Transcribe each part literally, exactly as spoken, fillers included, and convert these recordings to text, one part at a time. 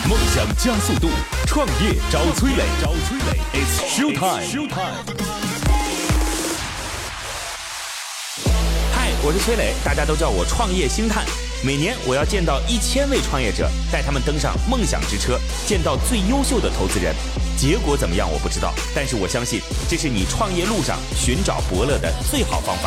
梦想加速度，创业找崔磊，找崔磊 ，It's show time。嗨，我是崔磊，大家都叫我创业星探。每年我要见到一千位创业者，带他们登上梦想之车，见到最优秀的投资人。结果怎么样我不知道，但是我相信这是你创业路上寻找伯乐的最好方法。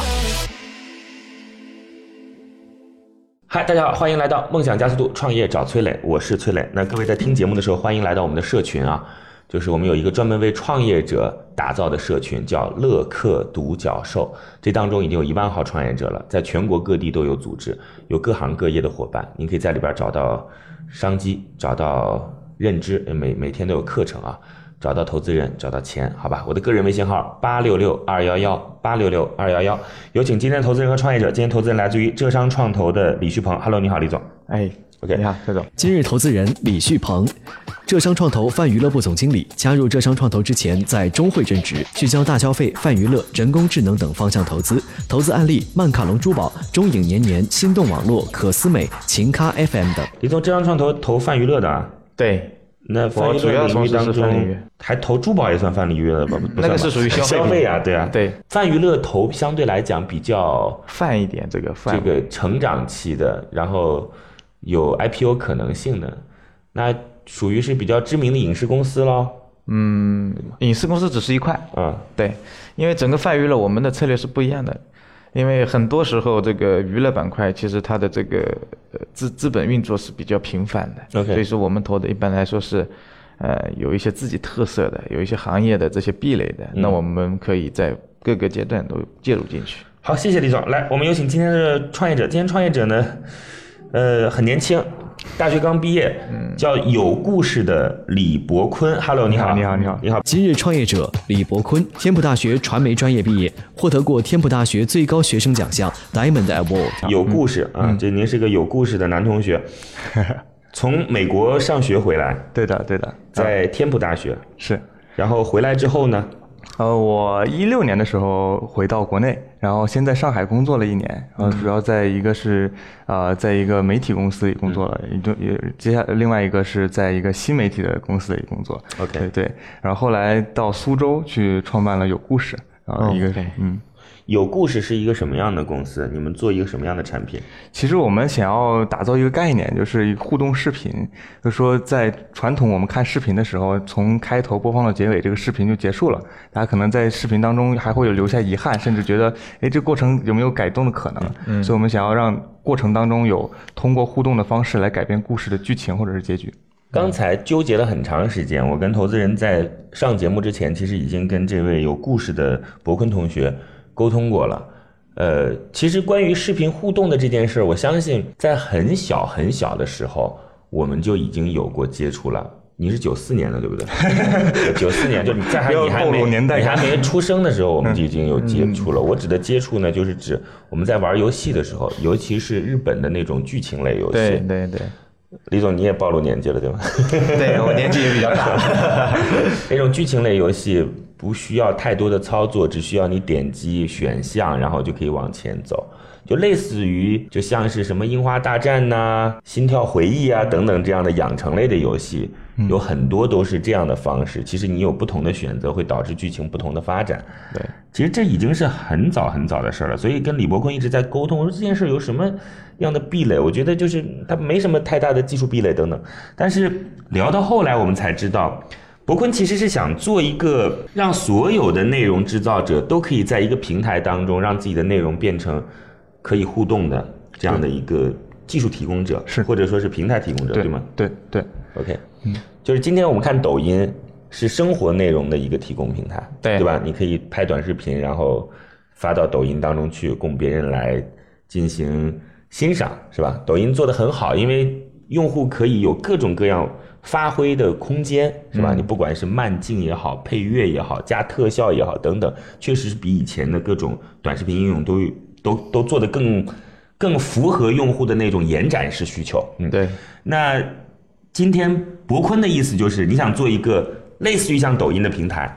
嗨，大家好，欢迎来到梦想加速度创业找崔磊，我是崔磊。那各位在听节目的时候，欢迎来到我们的社群啊，就是我们有一个专门为创业者打造的社群，叫乐客独角兽。这当中已经有一万号创业者了，在全国各地都有组织，有各行各业的伙伴，您可以在里边找到商机，找到认知，每每天都有课程啊。找到投资人，找到钱，好吧？我的个人微信号八六六二一一八六六二一一，有请今天的投资人和创业者。今天投资人来自于浙商创投的李旭鹏。Hello， 你好，李总。 哎 ，OK， 你好，崔总。 今日投资人李旭鹏，浙商创投泛娱乐部总经理。加入浙商创投之前，在中汇任职，聚焦大消费、泛娱乐、人工智能等方向投资。投资案例：曼卡龙珠宝、中影年年、心动网络、可思美、秦咖 F M 等。 李总，浙商创投投泛娱乐的啊？ 对。 那泛娱乐领域当中，还投珠宝也算泛娱乐吧？ 那个是属于消费消费啊，对啊， 对。 泛娱乐投相对来讲比较泛一点，这个泛这个成长期的，然后有 I P O 可能性的，那属于是比较知名的影视公司咯。 嗯，影视公司只是一块， 嗯， 对，因为整个泛娱乐我们的策略是不一样的。因为很多时候这个娱乐板块其实它的这个资资本运作是比较频繁的， okay. 所以说我们投的一般来说是呃有一些自己特色的，有一些行业的这些壁垒的，嗯、那我们可以在各个阶段都介入进去。 好，谢谢李总。来，我们有请今天的创业者。今天创业者呢，呃，很年轻，大学刚毕业，嗯、叫有故事的李伯坤。Hello， 你好， 你好，你好， 你好。 今日创业者李伯坤，天普大学传媒专业毕业，获得过天普大学最高学生奖项 Diamond Award。 有故事、嗯、啊，这您是个有故事的男同学，从美国上学回来。 对的，对的， 在天普大学、嗯、 是。 然后回来之后呢？ 呃，我一六年的时候回到国内，然后先在上海工作了一年，然后主要在一个是呃，在一个媒体公司里工作了，也也接下来另外一个是在一个新媒体的公司里工作。 OK， 对对，然后后来到苏州去创办了有故事，然后一个、 okay. 嗯。 有故事是一个什么样的公司？你们做一个什么样的产品？ 其实我们想要打造一个概念，就是一个互动视频。就是说在传统我们看视频的时候，从开头播放到结尾，这个视频就结束了。大家可能在视频当中还会有留下遗憾，甚至觉得，哎，这过程有没有改动的可能？嗯，所以我们想要让过程当中有通过互动的方式来改变故事的剧情或者是结局。 刚才纠结了很长时间，我跟投资人在上节目之前，其实已经跟这位有故事的伯坤同学沟通过了。呃，其实关于视频互动的这件事，我相信在很小很小的时候，我们就已经有过接触了。你是九四年的对不对？九四年就你在还你还没你还没出生的时候，我们就已经有接触了。我指的接触呢，就是指我们在玩游戏的时候，尤其是日本的那种剧情类游戏。 对对对。 李总，你也暴露年纪了，对吗？ 对，我年纪也比较大。 那种剧情类游戏不需要太多的操作，只需要你点击选项，然后就可以往前走，就类似于就像是什么樱花大战呐、啊、心跳回忆啊等等这样的养成类的游戏，有很多都是这样的方式。其实你有不同的选择，会导致剧情不同的发展。 对， 其实这已经是很早很早的事了。所以跟李伯坤一直在沟通，我说这件事有什么样的壁垒？我觉得就是它没什么太大的技术壁垒等等。但是聊到后来，我们才知道，伯坤其实是想做一个让所有的内容制造者都可以在一个平台当中，让自己的内容变成可以互动的这样的一个技术提供者， 是或者说是平台提供者， 对, 对吗？ 对对 ，OK， 嗯，就是今天我们看抖音是生活内容的一个提供平台， 对对吧？你可以拍短视频，然后发到抖音当中去，供别人来进行欣赏，是吧？抖音做得很好，因为用户可以有各种各样发挥的空间，是吧？嗯、你不管是慢镜也好，配乐也好，加特效也好，等等，确实是比以前的各种短视频应用都都都做得更更符合用户的那种延展式需求。 嗯，对。 那今天伯坤的意思就是，你想做一个类似于像抖音的平台，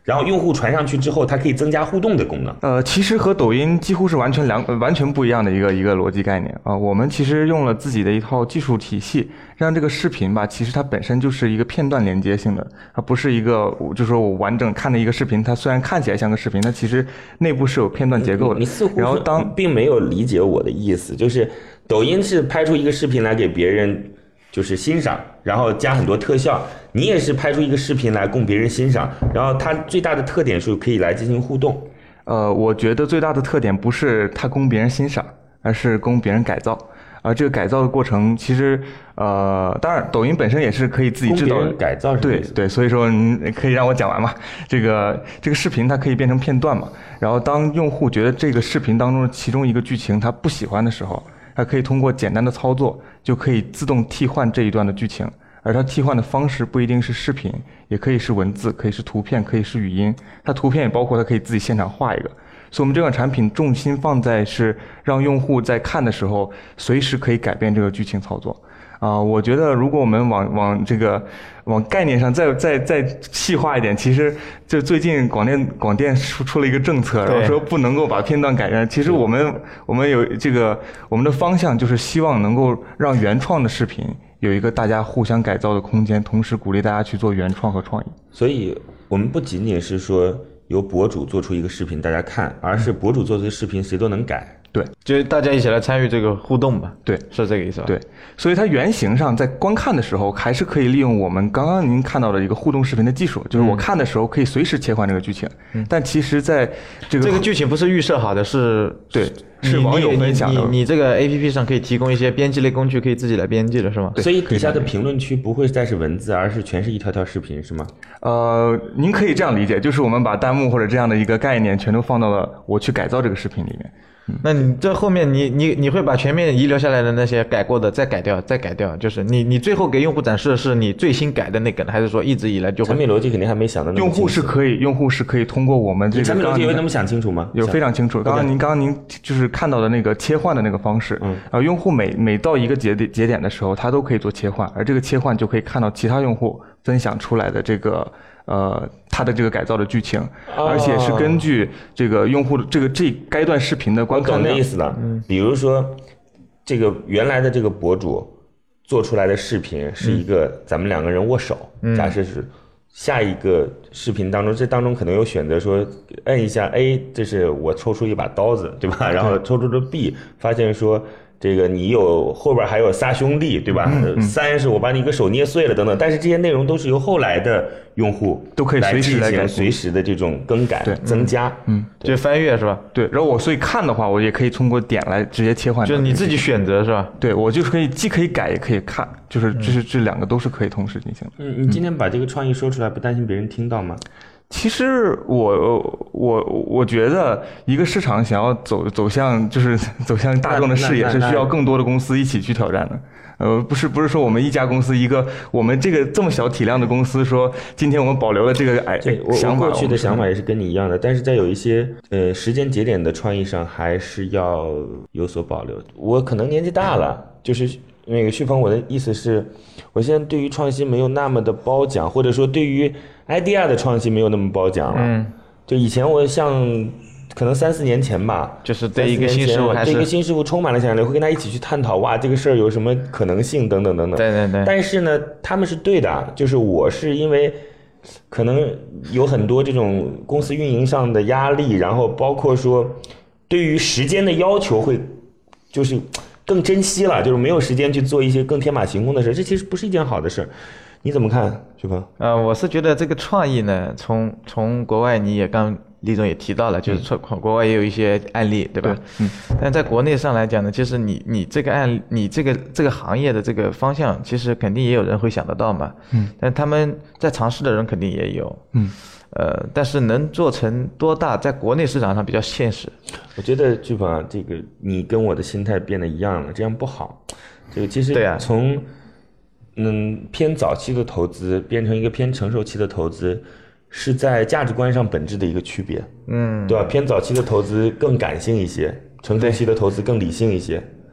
然后用户传上去之后，它可以增加互动的功能。 呃，其实和抖音几乎是完全两完全不一样的一个一个逻辑概念啊、呃。我们其实用了自己的一套技术体系，让这个视频吧，其实它本身就是一个片段连接性的，它不是一个就是说我完整看的一个视频，它虽然看起来像个视频，它其实内部是有片段结构的。 你, 你似乎然后当并没有理解我的意思，就是抖音是拍出一个视频来给别人就是欣赏，然后加很多特效。你也是拍出一个视频来供别人欣赏，然后它最大的特点是可以来进行互动。 呃，我觉得最大的特点不是它供别人欣赏，而是供别人改造。啊、呃，这个改造的过程其实，呃，当然抖音本身也是可以自己制造的改造是。 对对，所以说你可以让我讲完嘛。这个这个视频它可以变成片段嘛，然后当用户觉得这个视频当中的其中一个剧情他不喜欢的时候，它可以通过简单的操作就可以自动替换这一段的剧情。而它替换的方式不一定是视频，也可以是文字，可以是图片，可以是语音。它图片也包括它可以自己现场画一个。所以我们这款产品重心放在是让用户在看的时候随时可以改变这个剧情操作。啊、呃，我觉得如果我们往往这个往概念上再再再细化一点，其实就最近广电广电出出了一个政策，然后说不能够把片段改变。其实我们我们有这个我们的方向就是希望能够让原创的视频有一个大家互相改造的空间，同时鼓励大家去做原创和创意。 所以我们不仅仅是说由博主做出一个视频大家看，而是博主做的视频谁都能改。 对， 就是大家一起来参与这个互动吧。 对， 是这个意思吧？ 对，所以它原型上在观看的时候还是可以利用我们刚刚您看到的一个互动视频的技术，就是我看的时候可以随时切换这个剧情。嗯，但其实在这个这个剧情不是预设好的，是对。是网友分享的。 你 你, 你这个 A P P 上可以提供一些编辑类工具，可以自己来编辑的是吗？ 所以底下的评论区不会再是文字，而是全是一条条视频，是吗？ 呃，您可以这样理解，就是我们把弹幕或者这样的一个概念全都放到了我去改造这个视频里面。 那你这后面你你你会把全面遗留下来的那些改过的再改掉，再改掉，就是你你最后给用户展示的是你最新改的那个呢，还是说一直以来就产品逻辑肯定还没想到那么用户是可以，用户是可以通过我们这个产品逻辑有那么想清楚吗？ 有非常清楚。刚刚您刚刚您就是看到的那个切换的那个方式，嗯，啊，用户每每到一个节点节点的时候，他都可以做切换，而这个切换就可以看到其他用户分享出来的这个。呃，它的这个改造的剧情， 哦、 而且是根据这个用户的这个这该段视频的观看量。 我懂的意思了。嗯，比如说，这个原来的这个博主做出来的视频是一个咱们两个人握手，嗯、假设是下一个视频当中，这当中可能有选择说摁一下 A， 这是我抽出一把刀子，对吧？然后抽出这 B， 发现说。这个你有后边还有仨兄弟，对吧？嗯嗯、三是我把你一个手捏碎了等等，但是这些内容都是由后来的用户都可以随时来进行随时的这种更改、增加， 嗯， 就翻阅是吧？ 对，然后我所以看的话，我也可以通过点来直接切换， 就是你自己选择是吧？ 对，我就是可以既可以改也可以看，就是这是这两个都是可以同时进行的。 嗯，你今天把这个创意说出来，不担心别人听到吗？ 其实我我我觉得一个市场想要走走向就是走向大众的视野，是需要更多的公司一起去挑战的。呃，不是不是说我们一家公司一个我们这个这么小体量的公司说今天我们保留了这个哎想法， 我过去的想法也是跟你一样的，但是在有一些呃时间节点的创意上还是要有所保留。我可能年纪大了，就是那个旭鹏，我的意思是，我现在对于创新没有那么的褒奖，或者说对于 idea 的创新没有那么褒奖了。嗯，就以前我像可能三四年前吧， 就是对一个新事物还是对一个新事物充满了想象力，会跟他一起去探讨，哇，这个事儿有什么可能性等等等等。 对对对。 但是呢，他们是对的，就是我是因为可能有很多这种公司运营上的压力，然后包括说对于时间的要求会就是更珍惜了，就是没有时间去做一些更天马行空的事，这其实不是一件好的事。你怎么看，徐鹏？ 呃，我是觉得这个创意呢，从从国外你也刚李总也提到了，就是从国外也有一些案例，对吧？对，嗯。但在国内上来讲呢，其实你你这个案，你这个这个行业的这个方向，其实肯定也有人会想得到嘛。嗯。但他们在尝试的人肯定也有。嗯。呃，但是能做成多大，在国内市场上比较现实。 我觉得就把这个你跟我的心态变得一样了，这样不好。这个其实从嗯偏早期的投资变成一个偏成熟期的投资，是在价值观上本质的一个区别。嗯，对吧？偏早期的投资更感性一些，成熟期的投资更理性一些。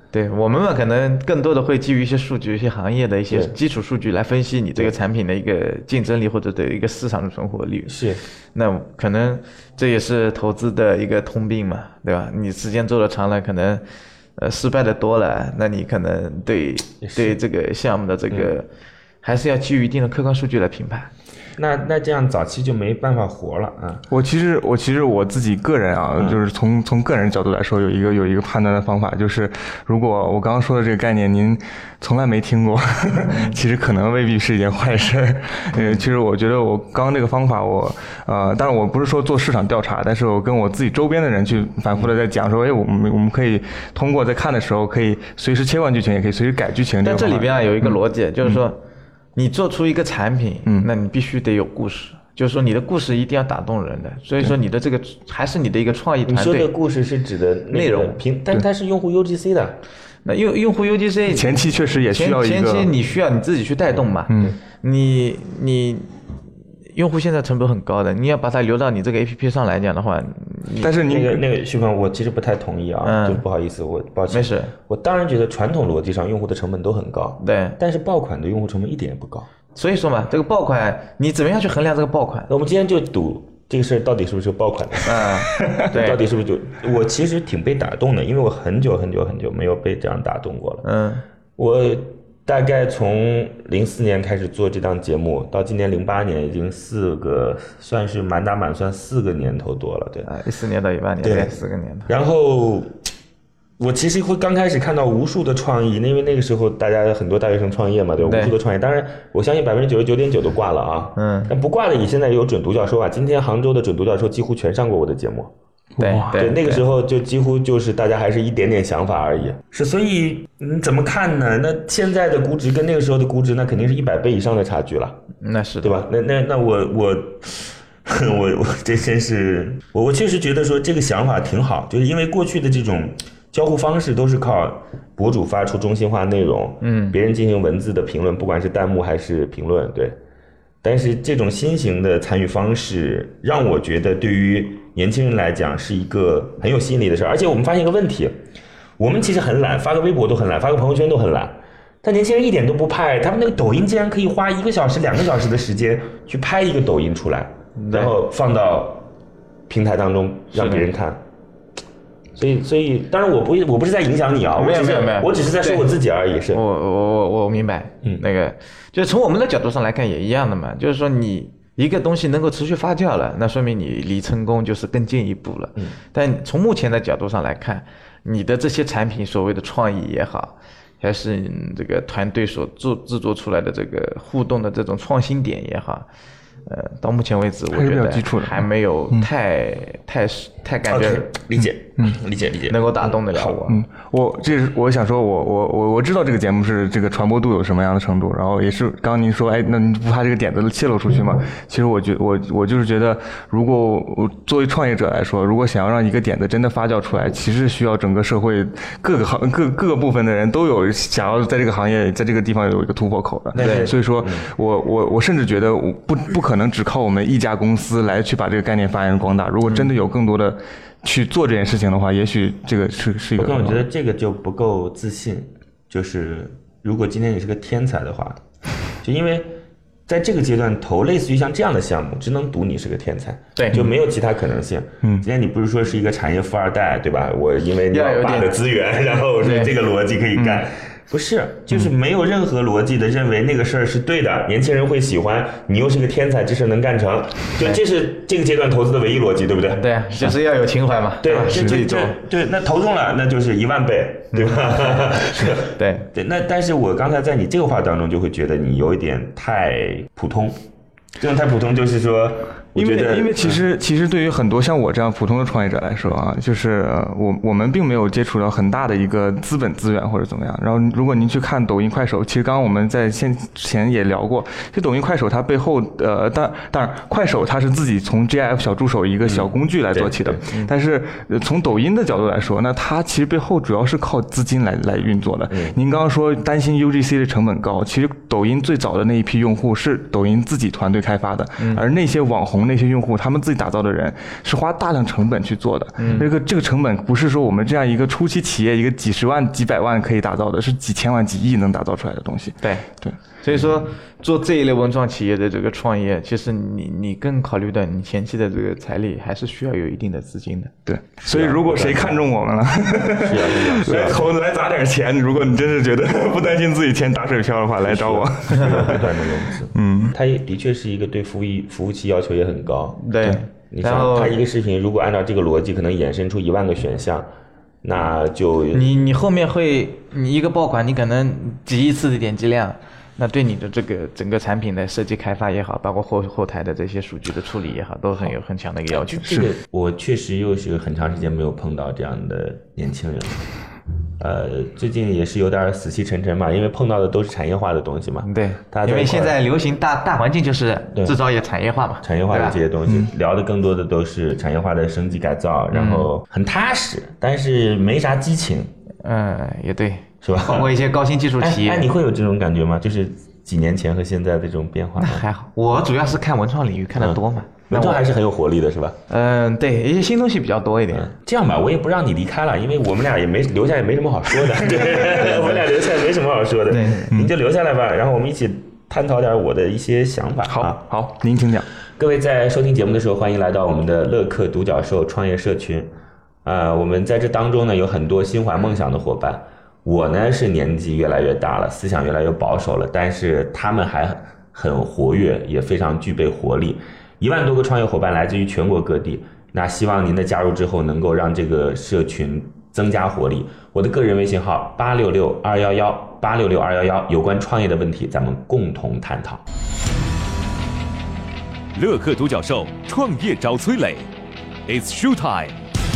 对我们嘛，可能更多的会基于一些数据、一些行业的一些基础数据来分析你这个产品的一个竞争力或者的一个市场的存活率。 是， 那可能这也是投资的一个通病嘛，对吧？你时间做的长了，可能呃失败的多了，那你可能对对这个项目的这个、嗯、还是要基于一定的客观数据来评判。 那那这样早期就没办法活了啊！ 我其实我其实我自己个人啊，嗯、就是从从个人角度来说，有一个有一个判断的方法，就是如果我刚刚说的这个概念您从来没听过，其实可能未必是一件坏事。呃，其实我觉得我刚刚这个方法我，我呃，当然我不是说做市场调查，但是我跟我自己周边的人去反复的在讲说，哎，我们我们可以通过在看的时候可以随时切换剧情，也可以随时改剧情。 但这里边啊有一个逻辑，嗯、就是说。嗯你做出一个产品，嗯，那你必须得有故事，就是说你的故事一定要打动人的，所以说你的这个还是你的一个创意团队。 你说的故事是指的内容，平，但它是用户 U G C 的， 那用用户 U G C 前期确实也需要一个， 前期你需要你自己去带动嘛，嗯，你你。用户现在成本很高的，你要把它留到你这个 A P P 上来讲的话， 但是那个那个旭鹏，我其实不太同意啊，嗯、就不好意思，我抱歉。 没事， 我当然觉得传统逻辑上用户的成本都很高， 对， 但是爆款的用户成本一点也不高。 所以说嘛，这个爆款你怎么样去衡量这个爆款？ 那我们今天就赌这个事儿到底是不是爆款的？ 嗯，对， 到底是不是就我其实挺被打动的，因为我很久很久很久没有被这样打动过了。 嗯， 我。大概从零四年开始做这档节目，到今年零八年，已经四个，算是满打满算四个年头多了，对。 啊，一四年到一八年，对，四个年头。 然后我其实会刚开始看到无数的创意，因为那个时候大家很多大学生创业嘛，对，无数的创业。当然，我相信百分之九十九点九都挂了啊。 嗯。 但不挂的，你现在有准独角兽啊，今天杭州的准独角兽几乎全上过我的节目。 对 对, 对，那个时候就几乎就是大家还是一点点想法而已。是，所以你怎么看呢？那现在的估值跟那个时候的估值，那肯定是一百倍以上的差距了。 那是对吧？那那那我我我我这真是我我确实觉得说这个想法挺好，就是因为过去的这种交互方式都是靠博主发出中心化内容， 嗯， 别人进行文字的评论，不管是弹幕还是评论，对。但是这种新型的参与方式，让我觉得对于年轻人来讲是一个很有吸引力的事儿。而且我们发现一个问题，我们其实很懒，发个微博都很懒，发个朋友圈都很懒，但年轻人一点都不拍，他们那个抖音竟然可以花一个小时、两个小时的时间去拍一个抖音出来，然后放到平台当中让别人看。所以，所以，当然我不我不是在影响你啊，我只是我只是在说我自己而已。是， 我我我我明白，嗯，那个就是从我们的角度上来看也一样的嘛，就是说你一个东西能够持续发酵了，那说明你离成功就是更进一步了。 嗯， 但从目前的角度上来看，你的这些产品所谓的创意也好，还是这个团队所做制作出来的这个互动的这种创新点也好。呃，到目前为止，我觉得还没有太、嗯、太太感觉、 okay, 理解，嗯，理解理解， 能够打动得了我。 嗯，我这是我想说我，我我我我知道这个节目是这个传播度有什么样的程度，然后也是刚刚您说，哎，那你不怕这个点子泄露出去吗？嗯、其实我觉我我就是觉得，如果我作为创业者来说，如果想要让一个点子真的发酵出来，其实需要整个社会各个行各各个部分的人都有想要在这个行业在这个地方有一个突破口的。 对， 所以说我我我甚至觉得我不不可能。可能只靠我们一家公司来去把这个概念发扬光大。如果真的有更多的去做这件事情的话，也许这个是是一个。 我觉得这个就不够自信。就是如果今天你是个天才的话，就因为在这个阶段投类似于像这样的项目，只能赌你是个天才， 对， 就没有其他可能性。 嗯， 今天你不是说是一个产业富二代，对吧？我因为你老爸的资源，然后我说这个逻辑可以干。不是，就是没有任何逻辑的认为那个事儿是对的，年轻人会喜欢，你又是个天才，这事能干成，就这是这个阶段投资的唯一逻辑，对不对？ 对，就是要有情怀嘛。 对，这这这对，那投中了，那就是一万倍，对吧？ 是，对对。那但是我刚才在你这个话当中，就会觉得你有一点太普通，这种太普通就是说。 因为因为其实其实对于很多像我这样普通的创业者来说啊，就是我我们并没有接触到很大的一个资本资源或者怎么样。然后如果您去看抖音快手，其实刚刚我们在先前也聊过，这抖音快手它背后呃当当然快手它是自己从 G I F 小助手一个小工具来做起的， 嗯、 但是从抖音的角度来说，那它其实背后主要是靠资金来来运作的。 嗯、 您刚刚说担心 U G C 的成本高，其实抖音最早的那一批用户是抖音自己团队开发的， 嗯、 而那些网红。 那些用户他们自己打造的人是花大量成本去做的，嗯、这个这个成本不是说我们这样一个初期企业一个几十万几百万可以打造的，是几千万几亿能打造出来的东西。 对对， 所以说做这一类文创企业的这个创业，其实你你更考虑到你前期的这个财力还是需要有一定的资金的。 对，所以如果谁看中我们了， 是来投来砸点钱，如果你真是觉得不担心自己钱打水漂的话，来找我。 不断的融资，嗯，它也的确是一个对服务服务器要求也很高。 对， 你像它一个视频，如果按照这个逻辑，可能衍生出一万个选项，那就你你后面会你一个爆款，你可能几亿次的点击量。那对你的这个整个产品的设计开发也好，包括后后台的这些数据的处理也好，都很有很强的一个要求。 这个我确实又是很长时间没有碰到这样的年轻人，呃，最近也是有点死气沉沉嘛，因为碰到的都是产业化的东西嘛。 对，因为现在流行大大环境就是制造业产业化嘛， 产业化的这些东西、嗯、聊的更多的都是产业化的升级改造，然后很踏实，但是没啥激情。 嗯，也对。 是吧？ 包括一些高新技术企业， 哎，哎你会有这种感觉吗？就是几年前和现在的这种变化？ 那还好，我主要是看文创领域看得多嘛， 嗯、文创还是很有活力的，是吧？ 嗯，对，一些新东西比较多一点。嗯、 这样吧，我也不让你离开了，因为我们俩也没留下，也没什么好说的。对，我们俩留下也没什么好说的，对，你就留下来吧，然后我们一起探讨点我的一些想法。 好，啊、好，您请讲。 各位在收听节目的时候，欢迎来到我们的乐客独角兽创业社群。啊、呃，我们在这当中呢，有很多心怀梦想的伙伴。我呢是年纪越来越大了，思想越来越保守了，但是他们还很活跃，也非常具备活力。一万多个创业伙伴来自于全国各地，那希望您的加入之后能够让这个社群增加活力。我的个人微信号八六六二一一八六六二一一，有关创业的问题咱们共同探讨。 乐客独角兽创业找崔磊 ，It's show time。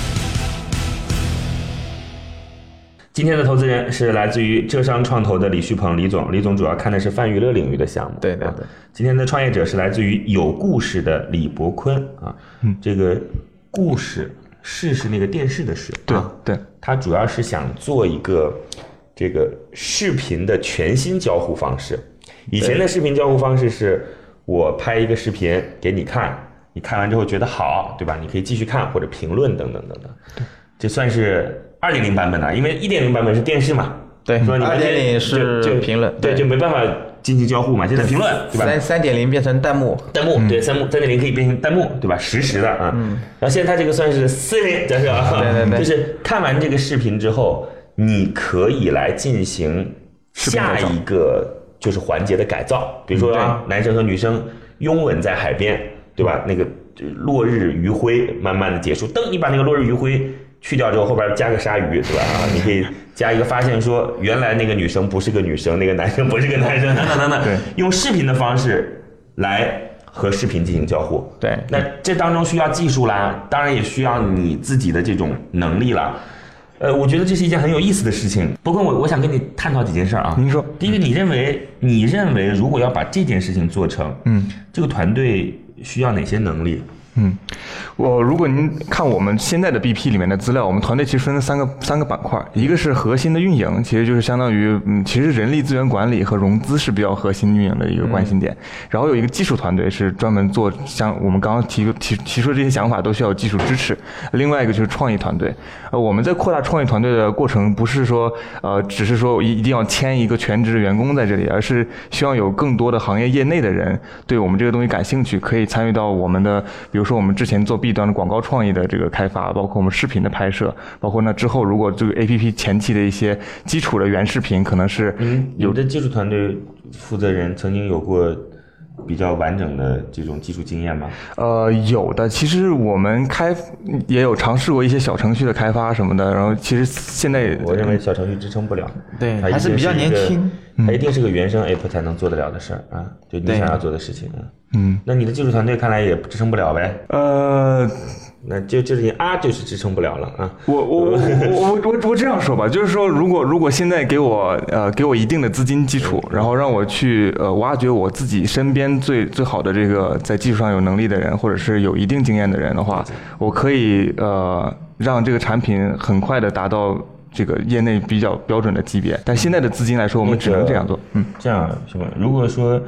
今天的投资人是来自于浙商创投的李旭鹏李总，李总主要看的是泛娱乐领域的项目。 对对对。 今天的创业者是来自于有故事的李伯坤啊，嗯，这个故事视是那个电视的视， 对、 啊、 对， 他主要是想做一个这个视频的全新交互方式。以前的视频交互方式是我拍一个视频给你看，你看完之后觉得好，对吧？你可以继续看或者评论等等等等。对，这算是二点零版本的，因为一点零版本是电视嘛， 对， 说你二点零是评论， 对，就没办法进行交互嘛，现在评论，对吧？ 三三点零变成弹幕， 弹幕，对，三三点零可以变成弹幕，对吧？实时的啊，嗯，然后现在它这个算是四零，这是吧？ 对对对， 就是看完这个视频之后，你可以来进行下一个就是环节的改造，比如说啊，男生和女生拥吻在海边，对吧？那个落日余晖慢慢的结束，噔，你把那个落日余晖去掉之后，后边加个鲨鱼，对吧？啊，你可以加一个发现说，原来那个女生不是个女生，那个男生不是个男生，等等等等。对，用视频的方式来和视频进行交互。 对， 那这当中需要技术啦，当然也需要你自己的这种能力啦。呃，我觉得这是一件很有意思的事情。不过我我想跟你探讨几件事啊。 您说， 第一个，你认为你认为如果要把这件事情做成，嗯，这个团队需要哪些能力？ 嗯，我如果您看我们现在的 B P 里面的资料，我们团队其实分了三个三个板块，一个是核心的运营，其实就是相当于嗯，其实人力资源管理和融资是比较核心运营的一个关心点。嗯、然后有一个技术团队是专门做像我们刚刚提提提出的这些想法都需要有技术支持。另外一个就是创意团队，呃，我们在扩大创意团队的过程，不是说呃只是说一一定要签一个全职的员工在这里，而是希望有更多的行业业内的人对我们这个东西感兴趣，可以参与到我们的比如。比如说我们之前做 B 端的广告创意的这个开发，包括我们视频的拍摄，包括那之后如果这个 A P P 前期的一些基础的原视频，可能是有的技术团队负责人曾经有过比较完整的这种技术经验吗？ 呃，有的。其实我们开也有尝试过一些小程序的开发什么的，然后其实现在我认为小程序支撑不了， 对，还是比较年轻， 它一定是个原生 app 才能做得了的事儿啊，就你想要做的事情啊。嗯，那你的技术团队看来也支撑不了呗？呃，那就就是你啊，就是支撑不了了啊。 我我我我我我这样说吧，就是说，如果如果现在给我呃给我一定的资金基础，然后让我去呃挖掘我自己身边最最好的这个在技术上有能力的人，或者是有一定经验的人的话，我可以呃让这个产品很快的达到这个业内比较标准的级别。但现在的资金来说，我们只能这样做。嗯， 这样是吧？如果说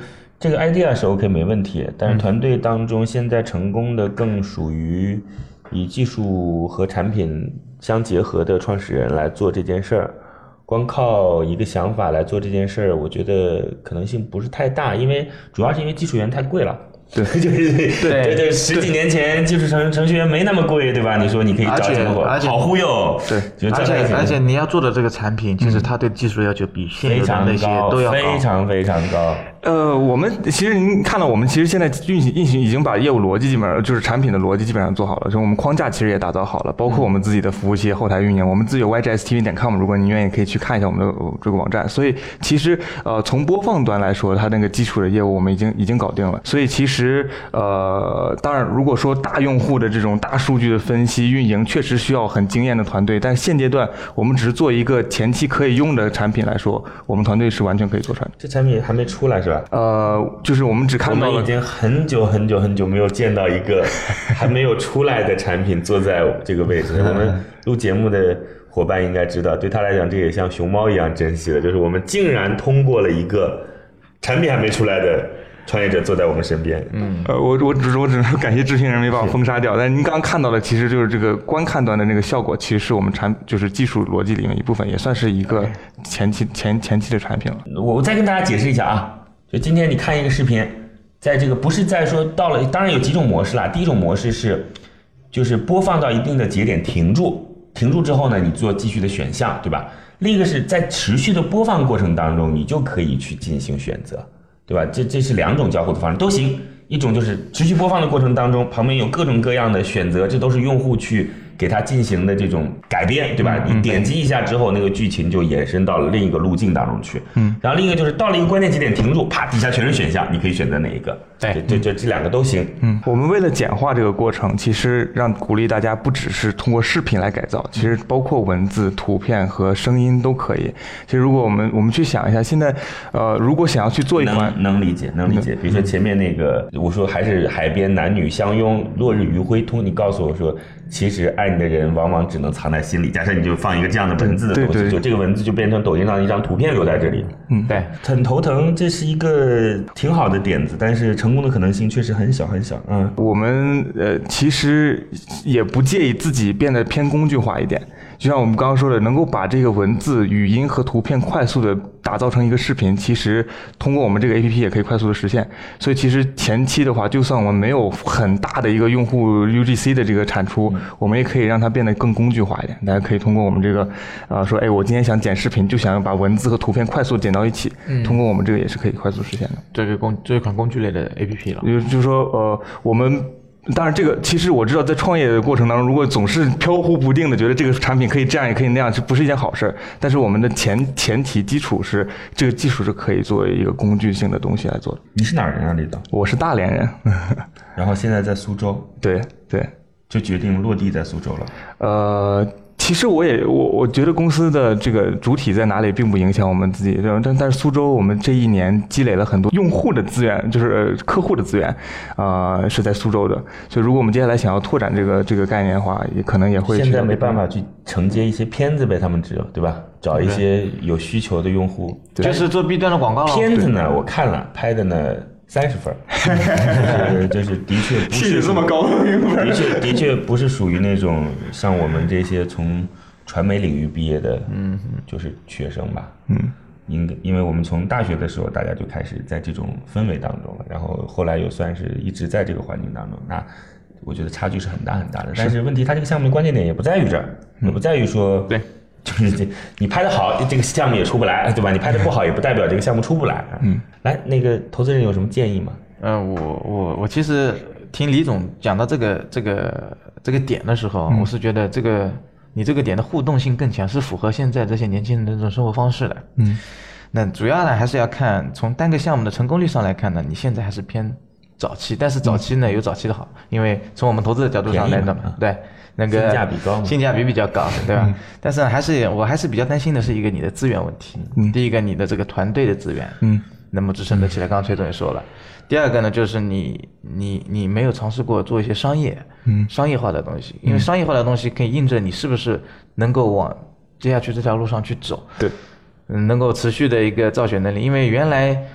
这个 idea 是 OK 没问题，但是团队当中现在成功的更属于以技术和产品相结合的创始人来做这件事儿。光靠一个想法来做这件事儿，我觉得可能性不是太大，因为主要是因为技术员太贵了。对，就是对对对，十几年前技术程程序员没那么贵，对吧？你说你可以找几个伙，好忽悠。 对，而且而且你要做的这个产品，其实它对技术要求比现有的那些都要高， 非常非常高。 呃，我们其实您看到我们其实现在运行运行已经把业务逻辑基本上就是产品的逻辑基本上做好了，就我们框架其实也打造好了，包括我们自己的服务器后台运营，我们自己有 y g s t v 点 com， 如果您愿意可以去看一下我们的这个网站。所以其实呃从播放端来说，它那个基础的业务我们已经已经搞定了。所以其实呃当然如果说大用户的这种大数据的分析运营确实需要很经验的团队，但现阶段我们只是做一个前期可以用的产品来说，我们团队是完全可以做出来的。 这产品还没出来是吧？ 呃，就是我们只看到了， 我们已经很久很久很久没有见到一个还没有出来的产品坐在这个位置。我们录节目的伙伴应该知道，对他来讲这也像熊猫一样珍惜的，就是我们竟然通过了一个产品还没出来的创业者坐在我们身边。 嗯，呃，我我只我只能感谢知情人没把我封杀掉。但是您刚刚看到的，其实就是这个观看端的那个效果，其实是我们产就是技术逻辑里面一部分，也算是一个前期前前期的产品了。 我再跟大家解释一下啊，就今天你看一个视频，在这个不是在说到了，当然有几种模式啦。第一种模式是，就是播放到一定的节点停住，停住之后呢，你做继续的选项，对吧？另一个是在持续的播放过程当中，你就可以去进行选择。对吧？这这是两种交互的方式都行。一种就是持续播放的过程当中，旁边有各种各样的选择，这都是用户去给它进行的这种改编，对吧？你点击一下之后，那个剧情就延伸到了另一个路径当中去。嗯。然后另一个就是到了一个关键节点停住，啪，底下全是选项，你可以选择哪一个。对，这这这两个都行。 嗯。我们为了简化这个过程，其实让鼓励大家不只是通过视频来改造，其实包括文字、图片和声音都可以。其实如果我们我们去想一下，现在呃，如果想要去做一款， 能能理解，能理解。比如说前面那个，我说还是海边男女相拥，落日余晖通，你告诉我说，其实爱你的人往往只能藏在心里。假设你就放一个这样的文字的东西，对对对，就这个文字就变成抖音上一张图片留在这里。 嗯， 对， 很头疼，这是一个挺好的点子，但是成功的可能性确实很小很小。嗯， 我们呃其实也不介意自己变得偏工具化一点。就像我们刚刚说的，能够把这个文字、语音和图片快速的打造成一个视频，其实通过我们这个 A P P 也可以快速的实现。所以其实前期的话，就算我们没有很大的一个用户 U G C 的这个产出，嗯、我们也可以让它变得更工具化一点。大家可以通过我们这个，呃，说，哎，我今天想剪视频，就想要把文字和图片快速剪到一起，嗯、通过我们这个也是可以快速实现的。 这个工这一款工具类的 A P P 了。 就就是说，呃，我们。当然，这个其实我知道，在创业的过程当中，如果总是飘忽不定的，觉得这个产品可以这样，也可以那样，这不是一件好事。但是我们的前前提基础是，这个技术是可以作为一个工具性的东西来做的。 你是哪人啊，李导？ 我是大连人， 然后现在在苏州。 对对， 就决定落地在苏州了。 呃。其实我也我我觉得公司的这个主体在哪里并不影响我们自己，但但是苏州我们这一年积累了很多用户的资源，就是客户的资源，啊、呃、是在苏州的，所以如果我们接下来想要拓展这个这个概念的话，也可能也会现在没办法去承接一些片子呗，他们只有对吧？找一些有需求的用户， 就是做 B 端的广告。 片子呢，我看了拍的呢。三十分，就是就是的确不是这么高的的确的确不是属于那种像我们这些从传媒领域毕业的，嗯，就是学生吧，嗯，因因为我们从大学的时候大家就开始在这种氛围当中了，然后后来又算是一直在这个环境当中，那我觉得差距是很大很大的。但是问题，它这个项目的关键点也不在于这儿，也不在于说对。 就是这，你拍的好，这个项目也出不来，对吧？你拍的不好，也不代表这个项目出不来。嗯，来，那个投资人有什么建议吗？ 嗯、呃，我我我其实听李总讲到这个这个这个点的时候，嗯、我是觉得这个你这个点的互动性更强，是符合现在这些年轻人的这种生活方式的。嗯，那主要呢还是要看从单个项目的成功率上来看呢，你现在还是偏早期，但是早期呢、嗯、有早期的好，因为从我们投资的角度上来讲，对。那个性价比高， 性价比比较高，对吧？嗯、但是还是我还是比较担心的是一个你的资源问题。嗯、第一个，你的这个团队的资源，嗯，能不能支撑得起来？刚刚崔总也说了。第二个呢，就是你你你没有尝试过做一些商业，嗯，商业化的东西，因为商业化的东西可以印证你是不是能够往接下去这条路上去走， 对， 嗯，能够持续的一个造血能力。因为原来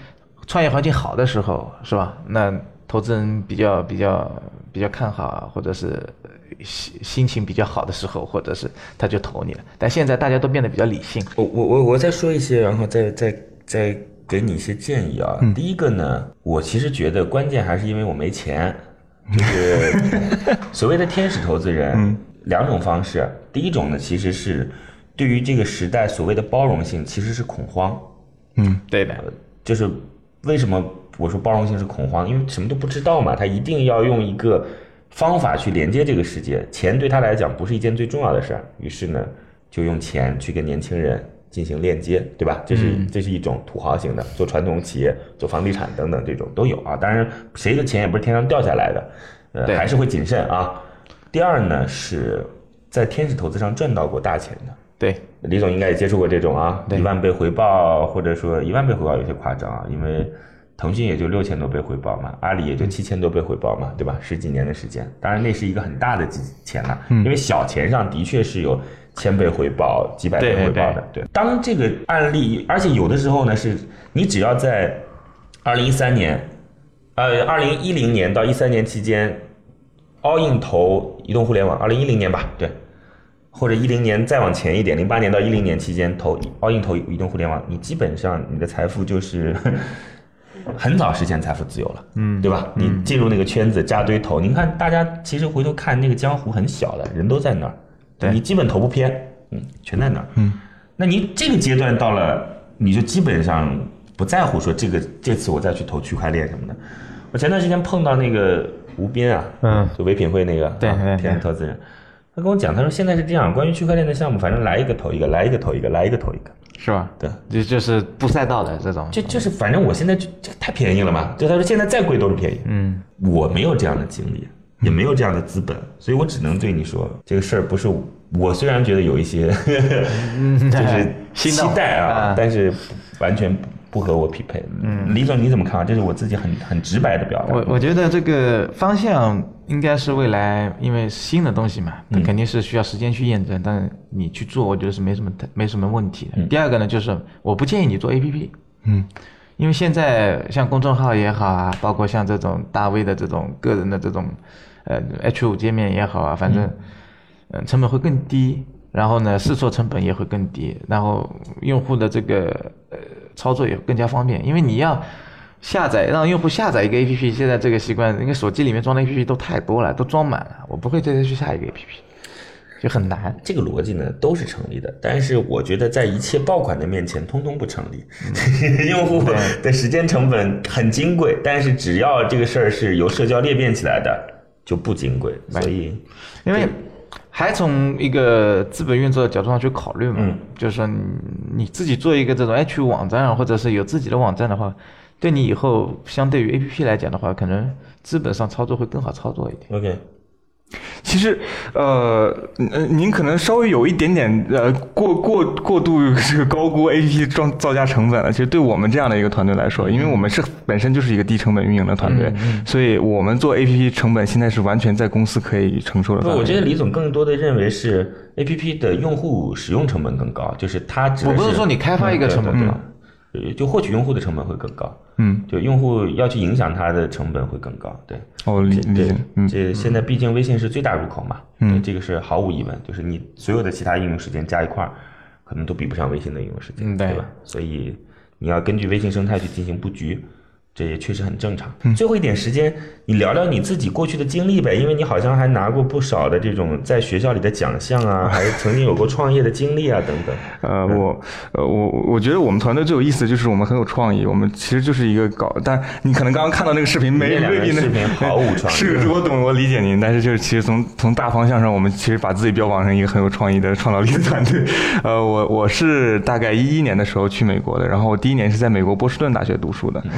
创业环境好的时候，是吧？那投资人比较比较比较看好啊，或者是心心情比较好的时候，或者是他就投你了。但现在大家都变得比较理性。 我我我我再说一些，然后再再再给你一些建议啊。嗯、第一个呢，我其实觉得关键还是因为我没钱，就是所谓的天使投资人，嗯、两种方式。第一种呢，其实是对于这个时代所谓的包容性，其实是恐慌。 嗯，对的， 就是为什么我说包容性是恐慌？因为什么都不知道嘛，他一定要用一个方法去连接这个世界。钱对他来讲不是一件最重要的事儿，于是呢，就用钱去跟年轻人进行链接，对吧？这是、嗯、这是一种土豪型的，做传统企业、做房地产等等这种都有啊。当然，谁的钱也不是天上掉下来的，呃，还是会谨慎啊。第二呢，是在天使投资上赚到过大钱的。 对， 李总应该也接触过这种啊，一万倍回报，或者说一万倍回报有些夸张啊，因为腾讯也就六千多倍回报嘛，阿里也就七千多倍回报嘛，对吧？十几年的时间，当然那是一个很大的钱了，因为小钱上的确是有千倍回报、几百倍回报的。对，当这个案例，而且有的时候呢，是你只要在二零一三年，呃，二零一零年到一三年期间 ，all in 投移动互联网，二零一零年吧，对。或者一零年再往前一点，零八年到一零年期间投 all in 投移动互联网，你基本上你的财富就是很早实现财富自由了，嗯，对吧？你进入那个圈子扎堆投，您看大家其实回头看那个江湖很小的人都在那儿，对，你基本投不偏，嗯，全在那儿，嗯，那你这个阶段到了，你就基本上不在乎说这个这次我再去投区块链什么的。我前段时间碰到那个吴斌啊，嗯，就唯品会那个对对天使投资人。他跟我讲，他说现在是这样，关于区块链的项目，反正来一个投一个，来一个投一个，来一个投一个， 是吧？ 对， 就就是布赛道的这种， 就就是反正我现在就这太便宜了嘛，就他说现在再贵都是便宜。嗯，我没有这样的经历，也没有这样的资本，所以我只能对你说，这个事儿不是我，我虽然觉得有一些就是期待啊，但是完全不和我匹配。嗯，李总你怎么看啊？这是我自己很很直白的表达。 我我觉得这个方向应该是未来，因为新的东西嘛，它肯定是需要时间去验证，嗯、但是你去做，我觉得是没什么没什么问题的。嗯、第二个呢，就是我不建议你做 A P P， 嗯，因为现在像公众号也好啊，包括像这种大 V 的这种个人的这种呃 H 五 界面也好啊，反正嗯、呃、成本会更低，然后呢试错成本也会更低，然后用户的这个呃操作也更加方便，因为你要下载让用户下载一个 A P P， 现在这个习惯，因为手机里面装的 A P P 都太多了，都装满了，我不会再去下一个 A P P， 就很难。 这个逻辑呢都是成立的，但是我觉得在一切爆款的面前，通通不成立。嗯、用户的时间成本很金贵，但是只要这个事儿是由社交裂变起来的，就不金贵。所以， 因为还从一个资本运作的角度上去考虑嘛，嗯、就是说你你自己做一个这种 H 五 网站，或者是有自己的网站的话。对你以后相对于 A P P 来讲的话，可能资本上操作会更好操作一点。 OK， 其实呃呃，您可能稍微有一点点呃过过过度这个高估 A P P 造造价成本了。其实对我们这样的一个团队来说，因为我们是本身就是一个低成本运营的团队，嗯嗯、所以我们做 A P P 成本现在是完全在公司可以承受的范围。 我觉得李总更多的认为是 A P P 的用户使用成本更高，就是它只是我不是说你开发一个成本高。 嗯就获取用户的成本会更高，嗯，就用户要去影响它的成本会更高，对。 哦，理理解。 嗯，这现在毕竟微信是最大入口嘛，嗯，这个是毫无疑问，就是你所有的其他应用时间加一块儿，可能都比不上微信的应用时间， 嗯，对吧？所以你要根据微信生态去进行布局。这也确实很正常。最后一点时间，你聊聊你自己过去的经历呗，因为你好像还拿过不少的这种在学校里的奖项啊，还曾经有过创业的经历啊等等。 呃，我呃我我觉得我们团队最有意思的就是我们很有创意，我们其实就是一个搞，但你可能刚刚看到那个视频没未必那视频毫无创意。 是，我懂，我理解您，但是就是其实从从大方向上，我们其实把自己标榜成一个很有创意的创造力的团队。呃，我我是大概一一年的时候去美国的，然后我第一年是在美国波士顿大学读书的，嗯、呃，然后。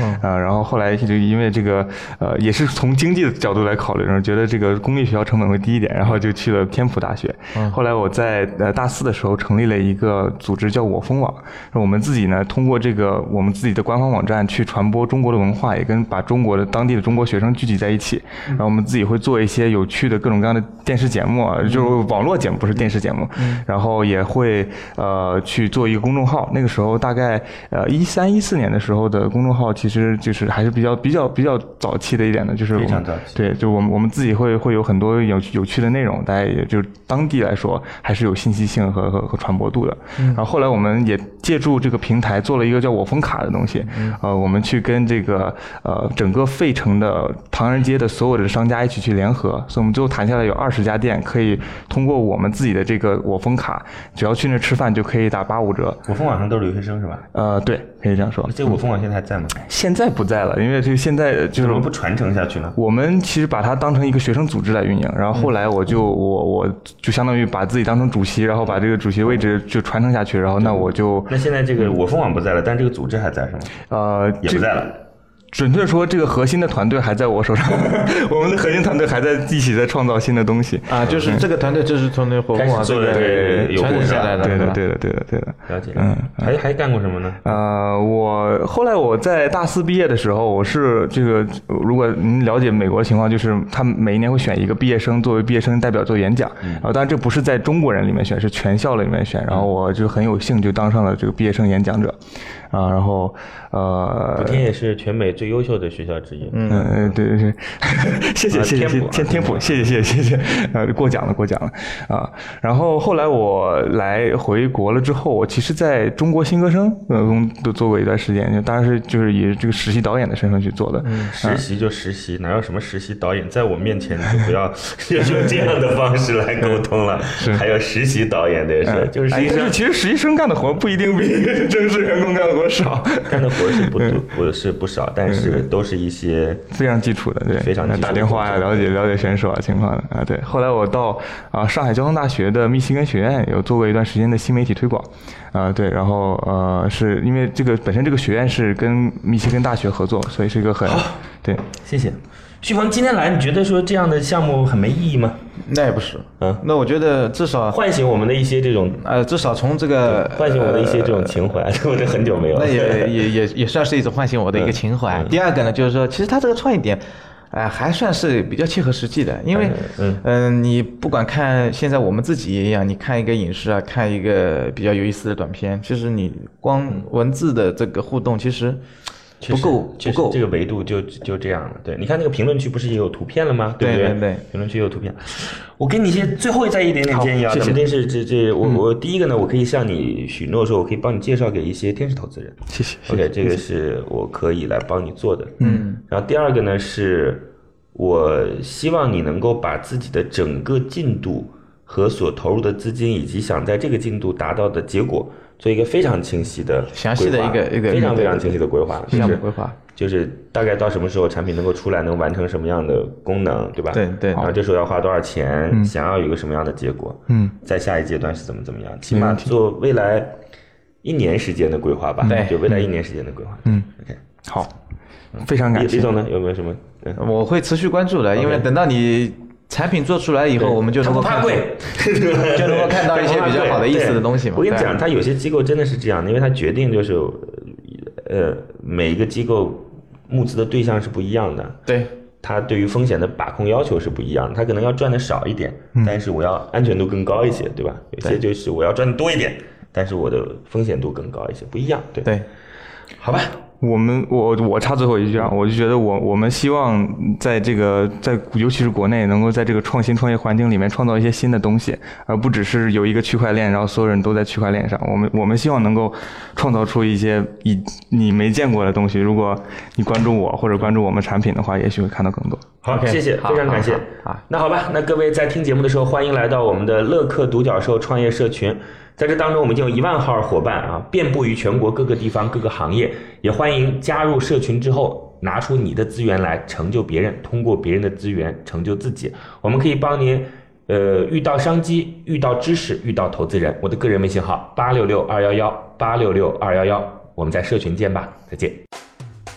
然后后来就因为这个呃也是从经济的角度来考虑，然后觉得这个公立学校成本会低一点，然后就去了天普大学。嗯、后来我在呃大四的时候成立了一个组织叫我风网，我们自己呢通过这个我们自己的官方网站去传播中国的文化，也跟把中国的当地的中国学生聚集在一起，然后我们自己会做一些有趣的各种各样的电视节目，就是网络节目，不是电视节目，嗯、然后也会呃去做一个公众号。那个时候大概呃一三一四年的时候的公众号，其实就是还是比较比较比较早期的一点的，就是非常早期。 对，就我们我们自己会会有很多有有趣的内容，大家也就是当地来说还是有信息性和和和传播度的。嗯、然后后来我们也借助这个平台做了一个叫我风卡的东西，嗯、呃，我们去跟这个呃整个费城的唐人街的所有的商家一起去联合，所以我们最后谈下来有二十家店，可以通过我们自己的这个我风卡，只要去那吃饭就可以打八五折。 我风网上都是留学生是吧？ 呃，对，可以这样说。 这个我风网现在还在吗？ 现在不在了，因为这个现在就是怎么不传承下去呢？ 我们其实把它当成一个学生组织来运营，然后后来我就、嗯、我我就相当于把自己当成主席，然后把这个主席位置就传承下去，然后那我就那现在这个我风网不在了，但这个组织还在是吗？ 呃， 也不在了。 准确说，这个核心的团队还在我手上，我们的核心团队还在一起在创造新的东西啊，就是这个团队就是从那火网这个传承下来的， 对的，对的，对的，对的。 了解，嗯，还还干过什么呢？ 呃，我后来我在大四毕业的时候，我是这个，如果您了解美国的情况，就是他们每一年会选一个毕业生作为毕业生代表做演讲，嗯、然后当然这不是在中国人里面选，是全校里面选，然后我就很有幸就当上了这个毕业生演讲者。啊，然后呃， 普天也是全美最优秀的学校之一。 嗯嗯，对对对，谢谢谢谢谢天天普，谢谢谢谢谢谢，呃，过奖了过奖了啊。然后后来我来回国了之后，我其实在中国新歌声呃中都做过一段时间，就当然是就是以这个实习导演的身份去做的。 嗯，实习就实习，哪有什么实习导演，在我面前就不要用这样的方式来沟通了。是，还有实习导演的也是，就是实习生。 其实实习生干的活不一定比正式员工干的活少， 干的活是不多，不是不少，但是都是一些非常基础的，对， 非常基础的打电话呀，了解了解选手啊情况的啊，对。后来我到啊上海交通大学的密西根学院有做过一段时间的新媒体推广，啊对，然后呃是因为这个本身这个学院是跟密西根大学合作，所以是一个很对， 谢谢。旭鹏今天来，你觉得说这样的项目很没意义吗？ 那也不是，嗯，那我觉得至少唤醒我们的一些这种， 呃，至少从这个唤醒我们的一些这种情怀，我这很久没有了。 那也也也也算是一种唤醒我的一个情怀。嗯、第二个呢，就是说，其实他这个创意点，哎、呃，还算是比较切合实际的，因为，嗯、呃，你不管看现在我们自己也一样，你看一个影视啊，看一个比较有意思的短片，其实你光文字的这个互动，其实。不够，不够， 这个维度就就这样了。对，你看那个评论区不是也有图片了吗？对不对？对对， 评论区有图片。我给你一些最后再一点点建议啊，肯定是这这我我第一个呢，我可以向你许诺说，我可以帮你介绍给一些天使投资人。 谢谢。 OK， 这个是我可以来帮你做的。嗯。然后第二个呢，是我希望你能够把自己的整个进度和所投入的资金，以及想在这个进度达到的结果。做一个非常清晰的、 详细的一个一个非常非常清晰的规划， 项目规划， 就是大概到什么时候产品能够出来，能完成什么样的功能，对吧？ 对对。 然后这时候要花多少钱，嗯、想要有一个什么样的结果，嗯，在下一阶段是怎么怎么样，起码做未来一年时间的规划吧， 对， 就未来一年时间的规划。 嗯 ，OK， 好，非常感谢。 李总呢，有没有什么？嗯、 我会持续关注的，因为等到你。产品做出来以后，我们就能够看，就能够看到一些比较好的意思的东西嘛。 我跟你讲，他有些机构真的是这样的，因为他决定就是，呃，每一个机构募资的对象是不一样的。 对， 他对于风险的把控要求是不一样的，他可能要赚的少一点，嗯、但是我要安全度更高一些，对吧？有些就是我要赚的多一点，但是我的风险度更高一些，不一样。对对， 好吧。 我们我我插最后一句啊，我就觉得我我们希望在这个在尤其是国内能够在这个创新创业环境里面创造一些新的东西，而不只是有一个区块链，然后所有人都在区块链上。我们我们希望能够创造出一些以你没见过的东西。如果你关注我或者关注我们产品的话，也许会看到更多。 好， okay, 谢谢，非常感谢。 好， 那好吧，那各位在听节目的时候，欢迎来到我们的乐客独角兽创业社群。在这当中，我们已经有一万号伙伴啊，遍布于全国各个地方、各个行业。也欢迎加入社群之后，拿出你的资源来成就别人，通过别人的资源成就自己。我们可以帮您，呃，遇到商机、遇到知识、遇到投资人。我的个人微信号八六六二幺幺八六六二幺幺，我们在社群见吧，再见。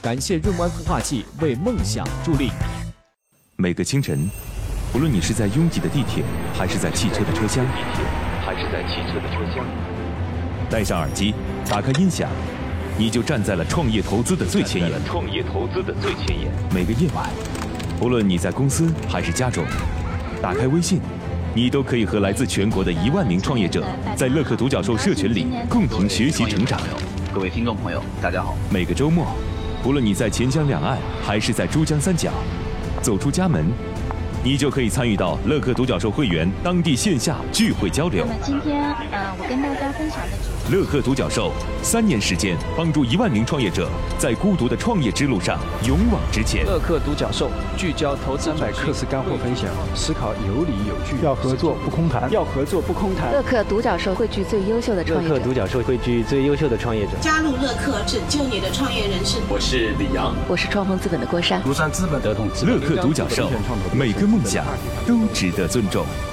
感谢润湾孵化器为梦想助力。 每个清晨，无论你是在拥挤的地铁，还是在汽车的车厢， 还是在汽车的车厢， 戴上耳机，打开音响，你就站在了创业投资的最前沿。 创业投资的最前沿。 每个夜晚，无论你在公司还是家中，打开微信，你都可以和来自全国的一万名创业者，在乐客独角兽社群里共同学习成长。 各位听众朋友，大家好。 每个周末，无论你在钱江两岸还是在珠江三角，走出家门，你就可以参与到乐客独角兽会员当地线下聚会交流。 那么今天，呃，我跟大家分享的主题， 乐客独角兽三年时间，帮助一万名创业者在孤独的创业之路上勇往直前。 乐客独角兽聚焦投资三百课时干货分享，思考有理有据， 要合作不空谈， 要合作不空谈。 乐客独角兽汇聚最优秀的创业者， 乐客独角兽汇聚最优秀的创业者。 加入乐客，拯救你的创业人生。 我是李阳， 我是创丰资本的郭珊， 庐山资本德同资本。 乐客独角兽，每个梦想都值得尊重。